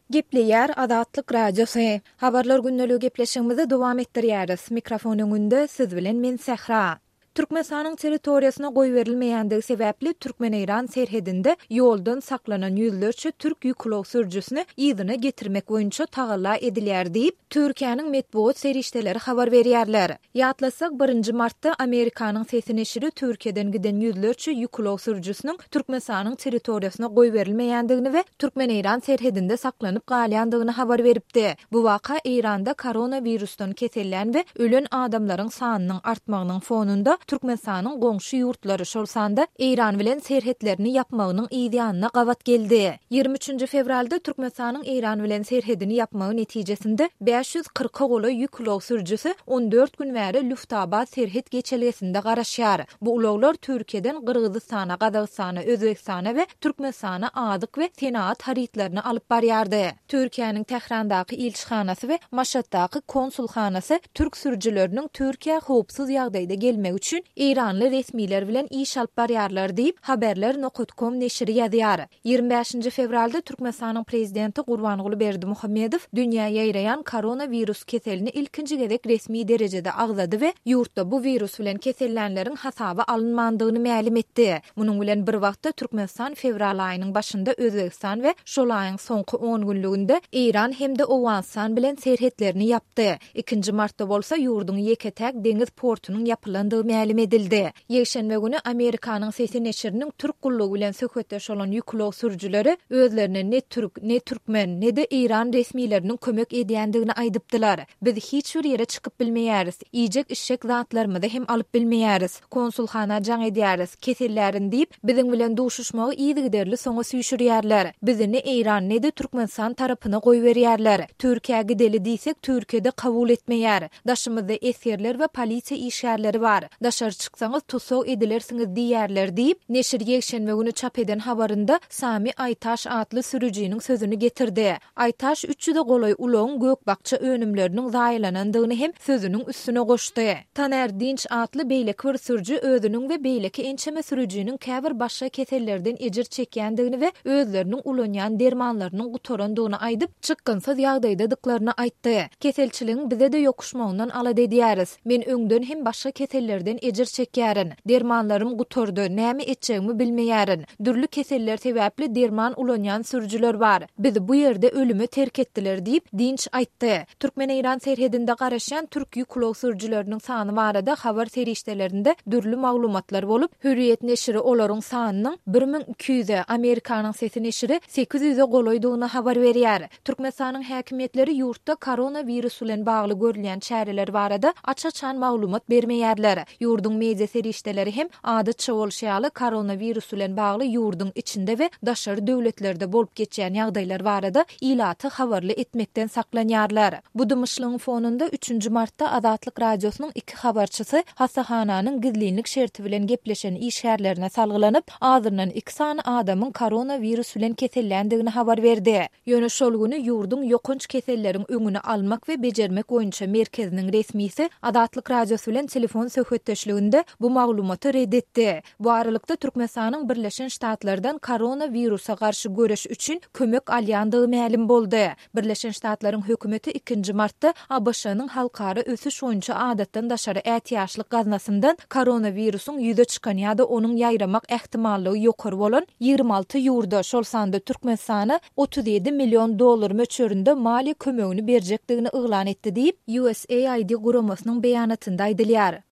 Gepleýär Azatlyk Radiosu. Habarlar günnäli gepleşigimizi dowam etdirýäris. Mikrofon öňünde siz bilen men Sehra. Türkmenistanyň territoriýasyna goý berilmeýändigi sebäpli Türkmen-Eýran serhedinde ýoldan saklanan ýüzlerçe türk ýüklog sürjüsini ýygyna getirmek boýunça tagalla edilýär diýip Türkiýanyň medbuat serişdeleri habar berýärler. Ýatlasak 1 martda Amerikanyň sesi neşiri Türkiýeden giden ýüzlerçe ýüklog sürjüsiniň Türkmenistanyň territoriýasyna goý berilmeýändigini we Türkmen-Eýran serhedinde saklanyp galýandygyny habar beripdi. Bu waka Eýranda koronavirusdan kesellen we ölen adamlaryň sanynyň artmagynyň fonunda Türkmenistanyň goňşy ýurtlary şolsanda Eýran bilen serhetlerini ýapmagynyň ýygyanyna gawat geldi. 23 fevralda Türkmenistanyň Eýran bilen serhedini ýapmagy netijesinde 540 goly ýüklog sürjüsi 14 gün bäri Luftabad serhet geçelgesinde garaşýar. Bu ulaglar Türkiýeden Kyrgyzstana, Gazagystana, Özbekistana we Türkmenistana adyk we senaat haritlaryny alyp barýardy. Türkiýanyň Tehrandaky ilçihanasy we Maşatdaky konsulhanasy türk sürjüleriniň Türkiýe howpsuz ýagdaýda gelmegi üçin İranly resmiler bilen iş alyp barýarlar diýip haberler.com neşri ýazýar. 25 fevralda Türkmenistanyň prezidenti Gurbanguly Berdimuhammedow dünýäye ýaýraýan koronavirus keselini ilkinji gezek resmi derejede agzady we ýurtda bu virus bilen kesellenleriň hasaba alynmandygyny ma'lum etdi. Munyň bilen bir wagtda Türkmenistan fevral aýynyň başynda Özbekistan we şol aýyň soňky 10 günlüginde İran hemde Owganistan bilen serhetlerini ýapdy. 2 martda bolsa ýurduň ýeketäk deňiz portunyň ýapylandygy ma'lum edildi. Ýekşenbe güni Amerikanyň sesi neşiriniň Türk gullugy bilen söhbetdeş bolan ýüklog sürjüleri özlerine ne Türk, ne Türkmen, ne de İran resmileriniň kömek edýändigini aýdypdylar. Biz hiç bir ýere çykyp bilmeýäris. Ýejek işek zatlarymyzy hem alyp bilmeýäris. Konsulhana jaň edýäris. Kesellärin diýip biziň bilen duşuşmagy ýygyderli soňa süýşürýärler. Bizi ne İran ne de Türkmenistan tarapyna goý berýärler. Türkiýe gideli diýsek Türkiýede kabul etmeýär. Daşymyzda esirler we polisiýa işgärleri bar. Daşary çyksaňyz tutsok edilersiňiz diýerler diýip neşir ýekşenbe güni çap eden habarynda Sami Aytaş adly sürüjiniň sözüni getirdi. Aytaş 300 goloy uloň gökbakça önümleriniň zaýlanandygyny hem sözüniň üstüne goşdy. Taner Dinç adly beýleki bir sürüji özüniň we beýleki ençeme sürüjiniň käbir başga kesellerden ejir çekýändigini we özleriniň ulanýan dermanlarynyň gutorandygyny aýdyp çykgynsyz ýagdaýda dyklaryny aýtdy. Keselçiligiň bize de ýokuşmagyndan ala edýäris. Men öňden hem başga kesellerden ejir çekýärin. Dermanlarym gutordy, näme etjegimi bilmeýärin. Dürli keseller sebäpli derman ulanýan sürüjiler bar. Bizi bu ýerde ölüme terk etdiler diýip Dinç aýtdy. Türkmen-Eýran serhedinde garaşan türk ýüklog sürüjileriniň sany barada habar serişdelerinde dürli maglumatlar bolup, Hürriyet neşri olaryň sanynyň 1200-e, Amerikanyň sesi neşri 800-e goloýdygyny habar berýär. Türkmenistanyň häkimetleri ýurtda koronavirus bilen bagly görülen çäreler barada açaçan maglumat bermeýärler. Ýurduň media serişdeleri hem adatça bolşaly koronavirus bilen bagly ýurduň içinde we daşary döwletlerde bolup geçýän ýagdaýlar barada ilaty habarly etmekden saklanýarlar. Bu dymyşlygyň fonunda 3 martda Azatlyk Radiosynyň 2 habarçysy hasahananyň gizlilik şerti bilen gepleşen işgärlerine salgylanyp azyrdan 2 sany adamyň koronavirus bilen kesellendigini habar berdi. Ýöne şol güni ýurduň ýokunç keselleriň öňüni almak we bejermek boýunça merkeziniň resmisi Azatlyk Radiosu bilen telefon söhbetdeşliginde bu maglumaty reddetdi. Bu aralykda Türkmenistanyň Birleşen Ştatlardan koronavirusa garşy göreş üçin kömek alýandygy ma'lum boldy. Birleşen Ştatlaryň hökümeti 2 martda ABŞ-nyň halkara ösüş boýunça adatdan daşary ätiýaşlyk gaznasyndan koronavirusyň ýüze çykan ýa-da onuň ýaýramak ähtimallygy ýokary bolan 26 ýurda şol sanda Türkmenistana $37 milyon möçöründe mali kömegini berjekdigini yglan etdi diýip USAID guramasynyň beýanatynda aýdylýar.